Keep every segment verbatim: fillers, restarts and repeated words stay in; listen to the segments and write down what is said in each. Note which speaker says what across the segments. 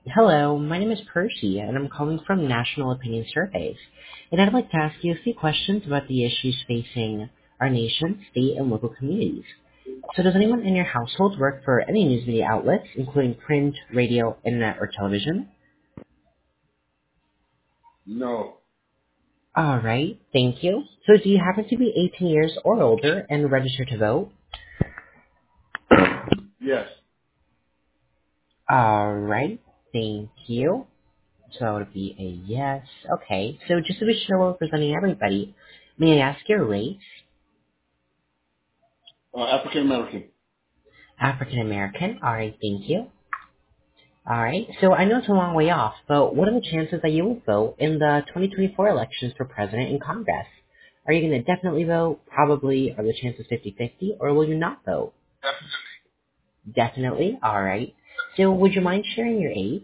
Speaker 1: Hello, my name is Percy, and I'm calling from National Opinion Surveys. And I'd like to ask you a few questions about the issues facing our nation, state, and local communities. So does anyone in your household work for any news media outlets, including print, radio, internet, or television?
Speaker 2: No.
Speaker 1: Alright, thank you. So do you happen to be eighteen years or older and registered to vote?
Speaker 2: Yes.
Speaker 1: Alright, thank you. So that would be a yes. Okay, so just to be sure we're representing everybody, may I ask your race?
Speaker 2: Uh, African American.
Speaker 1: African American. All right, thank you. All right, so I know it's a long way off, but what are the chances that you will vote in the twenty twenty-four elections for president and Congress? Are you going to definitely vote? Probably. Are the chances fifty-fifty, or will you not vote? Definitely. All right. So would you mind sharing your age?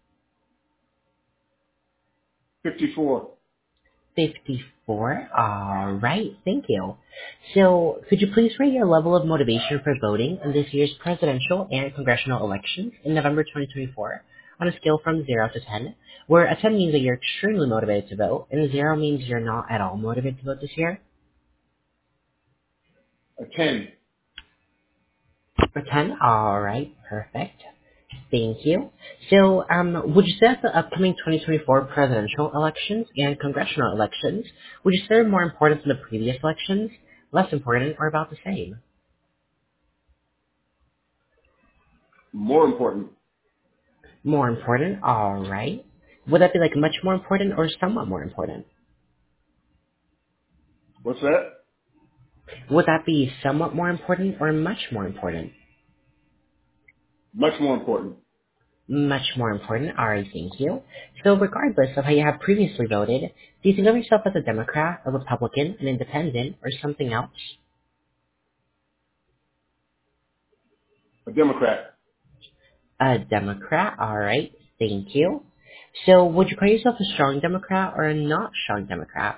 Speaker 2: fifty-four.
Speaker 1: fifty-four. All right. Thank you. So, could you please rate your level of motivation for voting in this year's presidential and congressional elections in November twenty twenty-four on a scale from zero to ten, where a ten means that you're extremely motivated to vote, and zero means you're not at all motivated to vote this year?
Speaker 2: A ten.
Speaker 1: A ten? All right. Perfect. Thank you. So, um, would you say that the upcoming twenty twenty-four presidential elections and congressional elections, would you say are more important than the previous elections, less important, or about the same?
Speaker 2: More important.
Speaker 1: More important? Alright. Would that be like much more important or somewhat more important?
Speaker 2: What's that?
Speaker 1: Would that be somewhat more important or much more important?
Speaker 2: Much more important.
Speaker 1: Much more important. Alright, thank you. So regardless of how you have previously voted, do you think of yourself as a Democrat, a Republican, an Independent, or something else?
Speaker 2: A Democrat.
Speaker 1: A Democrat. Alright, thank you. So would you call yourself a strong Democrat or a not strong Democrat?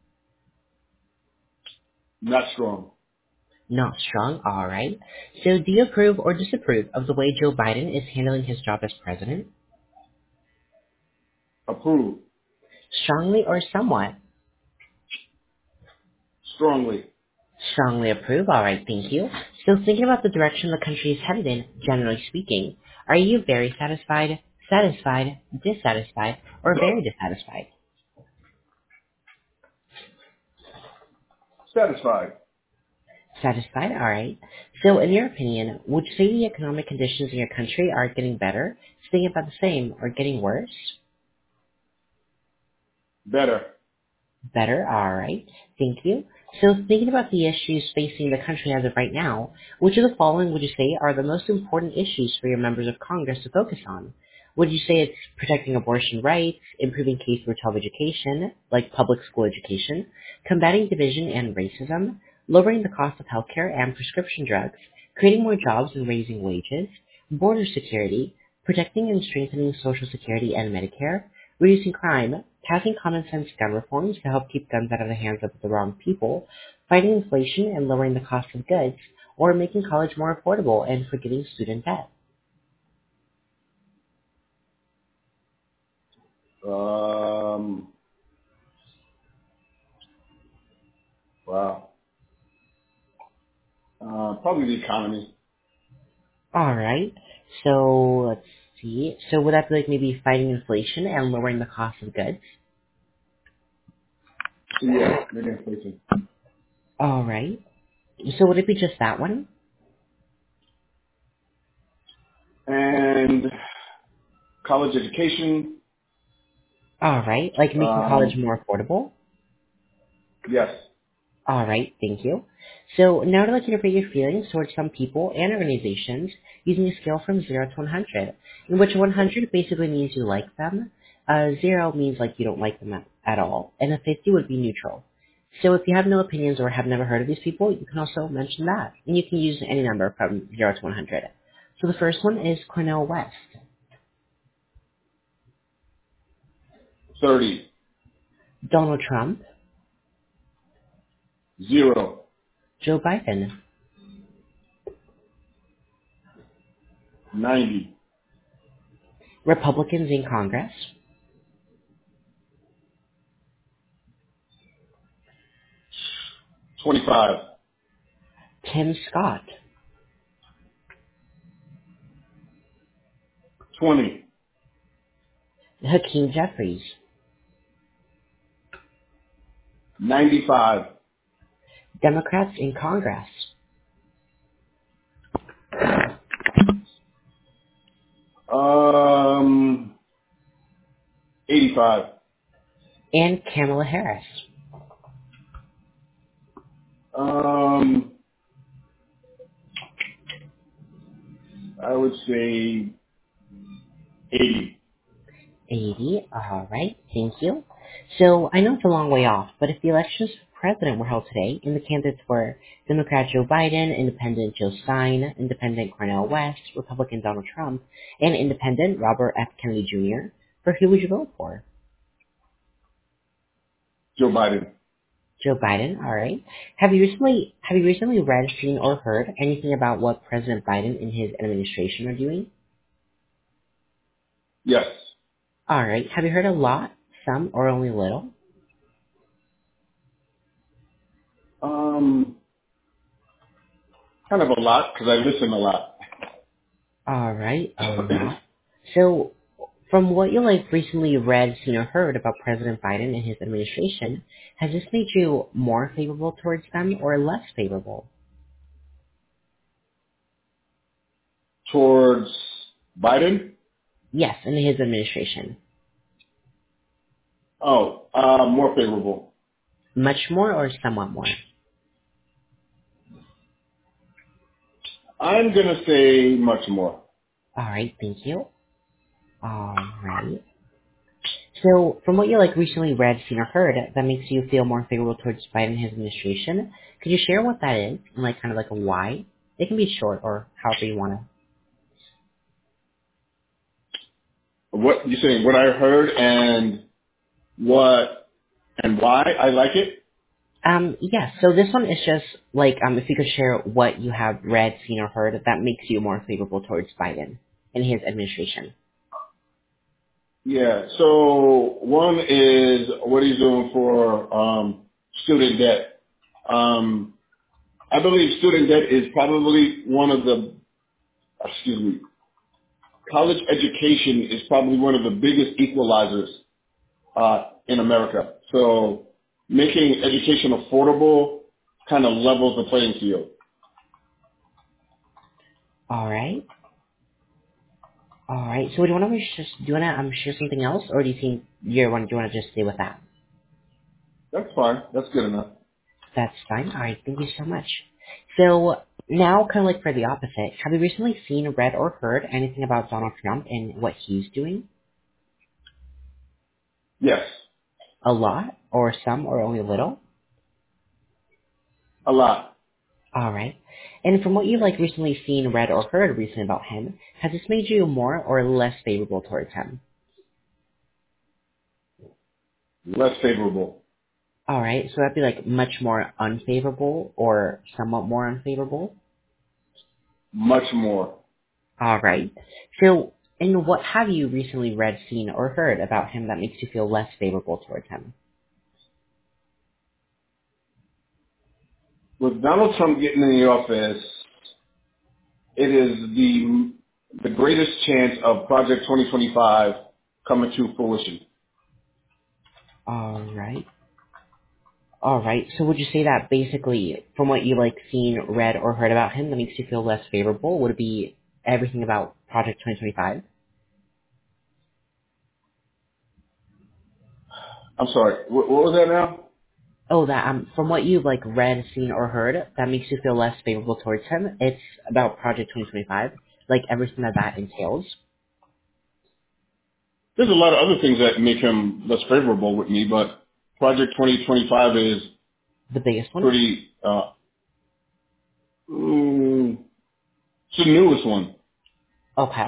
Speaker 2: Not strong.
Speaker 1: Not strong. Alright. So do you approve or disapprove of the way Joe Biden is handling his job as president?
Speaker 2: Approve.
Speaker 1: Strongly or somewhat?
Speaker 2: Strongly.
Speaker 1: Strongly approve. All right, thank you. So thinking about the direction the country is headed in, generally speaking, are you very satisfied, satisfied, dissatisfied, or very dissatisfied?
Speaker 2: Satisfied.
Speaker 1: Satisfied. All right. So in your opinion, would you say the economic conditions in your country are getting better, staying about the same, or getting worse?
Speaker 2: Better.
Speaker 1: Better, alright. Thank you. So thinking about the issues facing the country as of right now, which of the following would you say are the most important issues for your members of Congress to focus on? Would you say it's protecting abortion rights, improving K through twelve education, like public school education, combating division and racism, lowering the cost of healthcare and prescription drugs, creating more jobs and raising wages, border security, protecting and strengthening Social Security and Medicare, reducing crime, passing common sense gun reforms to help keep guns out of the hands of the wrong people, fighting inflation and lowering the cost of goods, or making college more affordable and forgetting student debt?
Speaker 2: Um. Wow. Uh, probably the economy.
Speaker 1: Alright, so let's see. So would that be like maybe fighting inflation and lowering the cost of goods?
Speaker 2: Yeah. Maybe inflation.
Speaker 1: Alright, so would it be just that one?
Speaker 2: And college education.
Speaker 1: Alright, like making college
Speaker 2: Um.
Speaker 1: more affordable?
Speaker 2: Yes.
Speaker 1: All right, thank you. So now I'd like you to rate your feelings towards some people and organizations using a scale from zero to one hundred, in which one hundred basically means you like them, uh, zero means like you don't like them at, at all, and a fifty would be neutral. So if you have no opinions or have never heard of these people, you can also mention that, and you can use any number from zero to one hundred. So the first one is Cornel West,
Speaker 2: Thirty.
Speaker 1: Donald Trump,
Speaker 2: Zero.
Speaker 1: Joe Biden,
Speaker 2: Ninety.
Speaker 1: Republicans in Congress.
Speaker 2: twenty-five.
Speaker 1: Tim Scott.
Speaker 2: twenty.
Speaker 1: Hakeem Jeffries.
Speaker 2: ninety-five.
Speaker 1: Democrats in Congress.
Speaker 2: Um, eighty-five.
Speaker 1: And Kamala Harris.
Speaker 2: Um, I would say eighty.
Speaker 1: eighty. All right. Thank you. So I know it's a long way off, but if the elections for president were held today and the candidates were Democrat Joe Biden, Independent Joe Stein, Independent Cornel West, Republican Donald Trump, and Independent Robert F. Kennedy Junior, for who would you vote for?
Speaker 2: Joe Biden.
Speaker 1: Joe Biden. All right. Have you recently have you recently read, seen, or heard anything about what President Biden and his administration are doing?
Speaker 2: Yes.
Speaker 1: All right. Have you heard a lot, some, or only a little?
Speaker 2: Um, kind of a lot because I listen a lot.
Speaker 1: All right, a lot. So, from what you like recently read, seen, or heard about President Biden and his administration, has this made you more favorable towards them or less favorable?
Speaker 2: Towards Biden?
Speaker 1: Yes, in his administration.
Speaker 2: Oh, uh, more favorable.
Speaker 1: Much more or somewhat more?
Speaker 2: I'm going to say much more.
Speaker 1: All right, thank you. All right. So, from what you like recently read, seen, or heard, that makes you feel more favorable towards Biden and his administration. Could you share what that is and like kind of like a why? It can be short or however you want to.
Speaker 2: What you saying? What I heard and what and why I like it?
Speaker 1: Um, yes. So this one is just like um, if you could share what you have read, seen, or heard that makes you more favorable towards Biden and his administration.
Speaker 2: Yeah. So one is what he's doing for um, student debt. Um, I believe student debt is probably one of the, excuse me, college education is probably one of the biggest equalizers uh, in America. So making education affordable kind of levels the playing field.
Speaker 1: All right. All right. So do you want to just do you want to um, share something else, or do you think you want do you want to just stay with that?
Speaker 2: That's fine. That's good enough.
Speaker 1: That's fine. All right. Thank you so much. So now, kind of like for the opposite, have you recently seen, read, or heard anything about Donald Trump and what he's doing?
Speaker 2: Yes,
Speaker 1: A lot, or some, or only a little?
Speaker 2: a lot.
Speaker 1: All right. And from what you've like recently seen, read, or heard recently about him, has this made you more or less favorable towards him?
Speaker 2: Less favorable.
Speaker 1: All right. So that'd be like much more unfavorable or somewhat more unfavorable.
Speaker 2: Much more.
Speaker 1: All right. So, and what have you recently read, seen, or heard about him that makes you feel less favorable towards him?
Speaker 2: With Donald Trump getting in the office, it is the the greatest chance of Project twenty twenty-five coming to fruition.
Speaker 1: All right. All right. So would you say that basically, from what you like seen, read, or heard about him, that makes you feel less favorable? Would it be everything about Project twenty twenty-five?
Speaker 2: I'm sorry. What, what was that now?
Speaker 1: Oh, that um, from what you've like read, seen, or heard, that makes you feel less favorable towards him. It's about Project twenty twenty-five, like everything that that entails.
Speaker 2: There's a lot of other things that make him less favorable with me, but Project twenty twenty-five is
Speaker 1: The biggest one.
Speaker 2: pretty. Uh, mm, it's the newest one.
Speaker 1: Okay.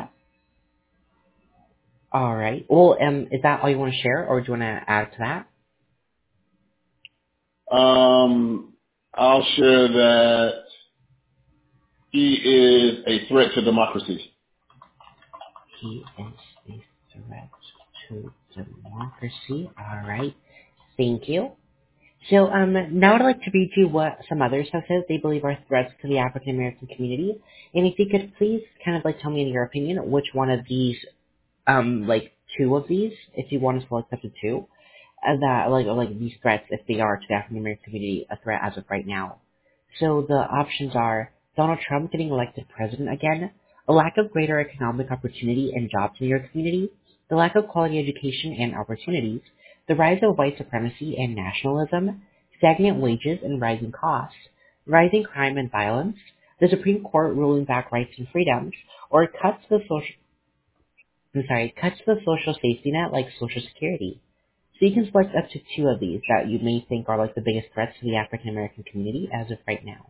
Speaker 1: All right. Well, um, is that all you want to share, or do you want to add to that?
Speaker 2: Um, I'll share that he is a threat to democracy.
Speaker 1: He is. to democracy. All right. Thank you. So um, now I'd like to read you what some others have said they believe are threats to the African American community. And if you could please kind of like tell me in your opinion which one of these, um, like two of these, if you want to select up to two, uh, that like or like these threats, if they are to the African American community, a threat as of right now. So the options are Donald Trump getting elected president again, a lack of greater economic opportunity and jobs in your community, the lack of quality education and opportunities, the rise of white supremacy and nationalism, stagnant wages and rising costs, rising crime and violence, the Supreme Court ruling back rights and freedoms, or cuts to the social, I'm sorry, cuts to the social safety net like Social Security. So you can select up to two of these that you may think are like the biggest threats to the African American community as of right now.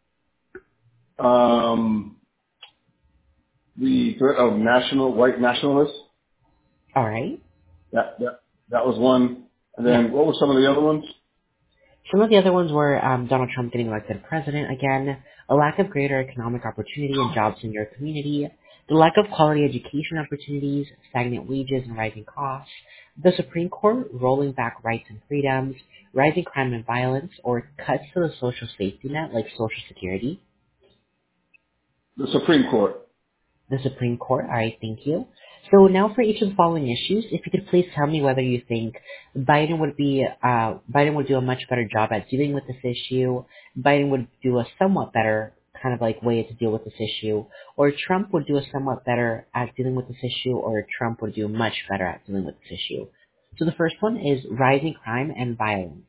Speaker 2: Um, the threat of national white nationalists.
Speaker 1: All right.
Speaker 2: That that that was one. And
Speaker 1: Yeah.
Speaker 2: then what were some of the other ones?
Speaker 1: Some of the other ones were um, Donald Trump getting elected president again, a lack of greater economic opportunity and jobs in your community, the lack of quality education opportunities, stagnant wages and rising costs, the Supreme Court rolling back rights and freedoms, rising crime and violence, or cuts to the social safety net like Social Security.
Speaker 2: The Supreme Court.
Speaker 1: The Supreme Court. All right, thank you. So now for each of the following issues, if you could please tell me whether you think Biden would be uh, Biden would do a much better job at dealing with this issue, Biden would do a somewhat better kind of like way to deal with this issue, or Trump would do a somewhat better at dealing with this issue, or Trump would do much better at dealing with this issue. So the first one is rising crime and violence.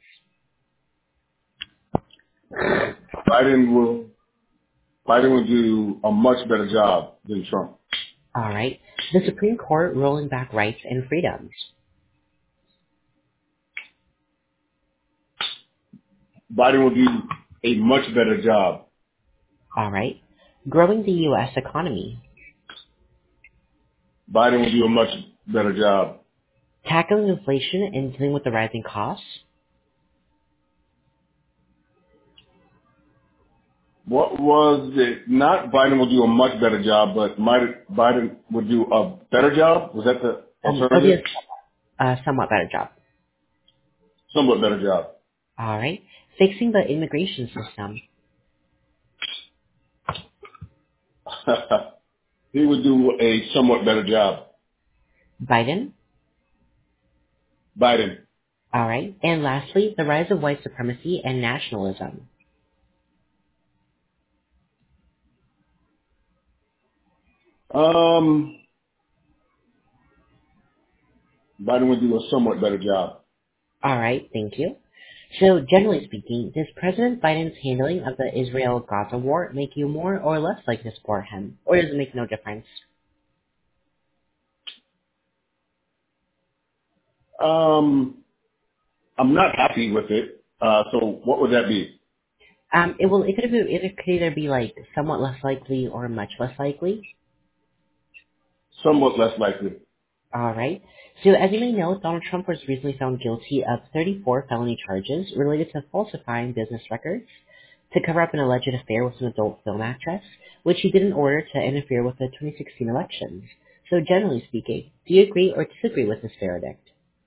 Speaker 2: Biden will Biden will do a much better job than Trump.
Speaker 1: All right. The Supreme Court rolling back rights and freedoms.
Speaker 2: Biden will do a much better job.
Speaker 1: All right. Growing the U S economy.
Speaker 2: Biden will do a much better job.
Speaker 1: Tackling inflation and dealing with the rising costs.
Speaker 2: What was it? Not Biden will do a much better job, but might Biden would do a better job? Was that the
Speaker 1: Um, it'll be
Speaker 2: alternative?
Speaker 1: a uh, somewhat better job.
Speaker 2: Somewhat better job.
Speaker 1: All right. Fixing the immigration system.
Speaker 2: He would do a somewhat better job.
Speaker 1: Biden.
Speaker 2: Biden.
Speaker 1: All right. And lastly, the rise of white supremacy and nationalism.
Speaker 2: Um, Biden would do a somewhat better job.
Speaker 1: All right. Thank you. So, generally speaking, does President Biden's handling of the Israel-Gaza war make you more or less likely to support him, or does it make no difference?
Speaker 2: Um, I'm not happy with it. Uh, so what would that be?
Speaker 1: Um, it will. It could, be, it could either be like somewhat less likely or much less likely.
Speaker 2: Somewhat less likely.
Speaker 1: All right. So as you may know, Donald Trump was recently found guilty of thirty-four felony charges related to falsifying business records to cover up an alleged affair with an adult film actress, which he did in order to interfere with the twenty sixteen elections. So generally speaking, do you agree or disagree with this verdict?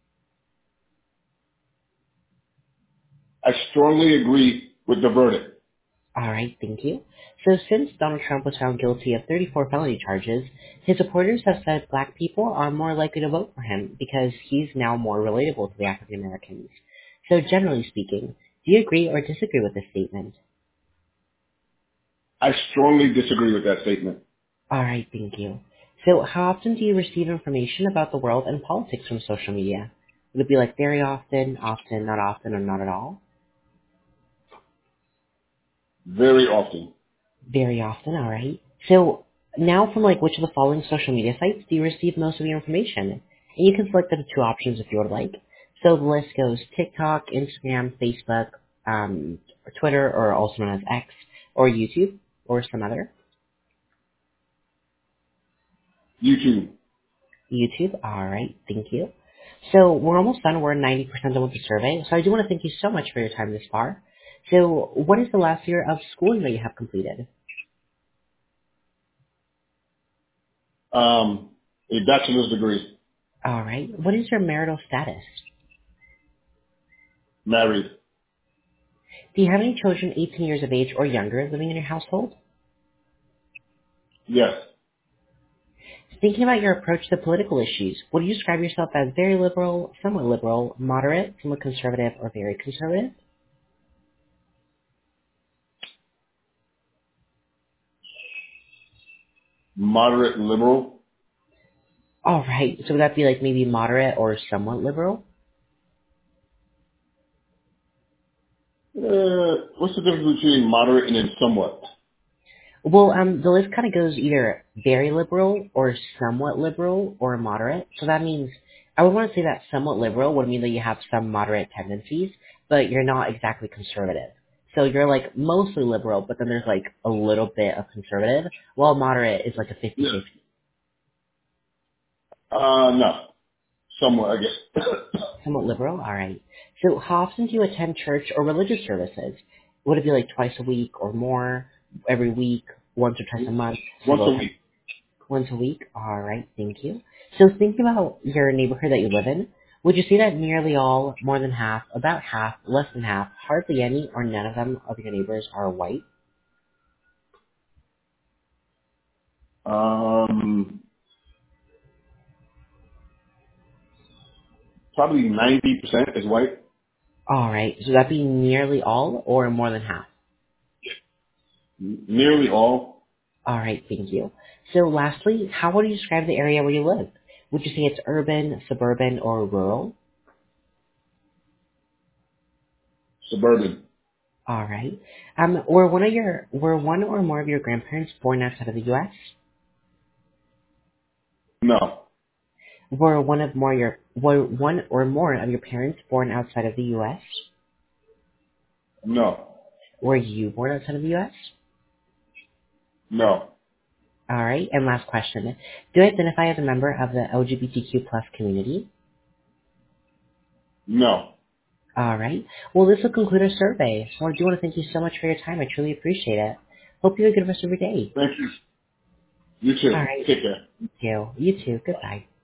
Speaker 2: I strongly agree with the verdict.
Speaker 1: All right, thank you. So since Donald Trump was found guilty of thirty-four felony charges, his supporters have said black people are more likely to vote for him because he's now more relatable to the African Americans. So generally speaking, do you agree or disagree with this statement?
Speaker 2: I strongly disagree with that statement.
Speaker 1: All right, thank you. So how often do you receive information about the world and politics from social media? Would it be like very often, often, not often, or not at all?
Speaker 2: Very often.
Speaker 1: Very often, all right. So now from like which of the following social media sites do you receive most of your information? And you can select the two options if you would like. So the list goes TikTok, Instagram, Facebook, um, Twitter, or also known as X, or YouTube, or some other.
Speaker 2: YouTube.
Speaker 1: YouTube, all right, thank you. So we're almost done. We're ninety percent done with the survey. So I do want to thank you so much for your time this far. So what is the last year of schooling that you have completed?
Speaker 2: Um, a bachelor's degree.
Speaker 1: All right. What is your marital status?
Speaker 2: Married.
Speaker 1: Do you have any children eighteen years of age or younger living in your household?
Speaker 2: Yes.
Speaker 1: Thinking about your approach to political issues, would you describe yourself as very liberal, somewhat liberal, moderate, somewhat conservative, or very conservative?
Speaker 2: Moderate liberal.
Speaker 1: All right. So would that be like maybe moderate or somewhat liberal?
Speaker 2: Uh, what's the difference between moderate and then somewhat?
Speaker 1: Well, um, the list kind of goes either very liberal or somewhat liberal or moderate. So that means I would want to say that somewhat liberal would mean that you have some moderate tendencies, but you're not exactly conservative. So you're like mostly liberal, but then there's like a little bit of conservative, while moderate is like a
Speaker 2: Yeah.
Speaker 1: fifty-fifty.
Speaker 2: Uh, no. Somewhat, I guess.
Speaker 1: Somewhat liberal? All right. So how often do you attend church or religious services? Would it be like twice a week or more, every week, once or twice a month,
Speaker 2: Once
Speaker 1: several
Speaker 2: a
Speaker 1: times?
Speaker 2: week.
Speaker 1: Once a week? All right, thank you. So thinking about your neighborhood that you live in, would you say that nearly all, more than half, about half, less than half, hardly any, or none of them of your neighbors are white?
Speaker 2: Um, probably ninety percent is white.
Speaker 1: All right, so that'd be nearly all or more than half?
Speaker 2: Nearly all.
Speaker 1: All right, thank you. So lastly, how would you describe the area where you live? Would you say it's urban, suburban, or rural?
Speaker 2: Suburban.
Speaker 1: All right. Um, were one of your were one or more of your grandparents born outside of the U S?
Speaker 2: No.
Speaker 1: Were one of more your were one or more of your parents born outside of the U S?
Speaker 2: No.
Speaker 1: Were you born outside of the U S?
Speaker 2: No.
Speaker 1: All right. And last question: do you identify as a member of the L G B T Q plus community?
Speaker 2: No.
Speaker 1: All right. Well, this will conclude our survey. So I do want to thank you so much for your time. I truly appreciate it. Hope you have a good rest of your day.
Speaker 2: Thank you. You
Speaker 1: All
Speaker 2: too.
Speaker 1: right.
Speaker 2: Take care.
Speaker 1: Thank you. You too. Goodbye.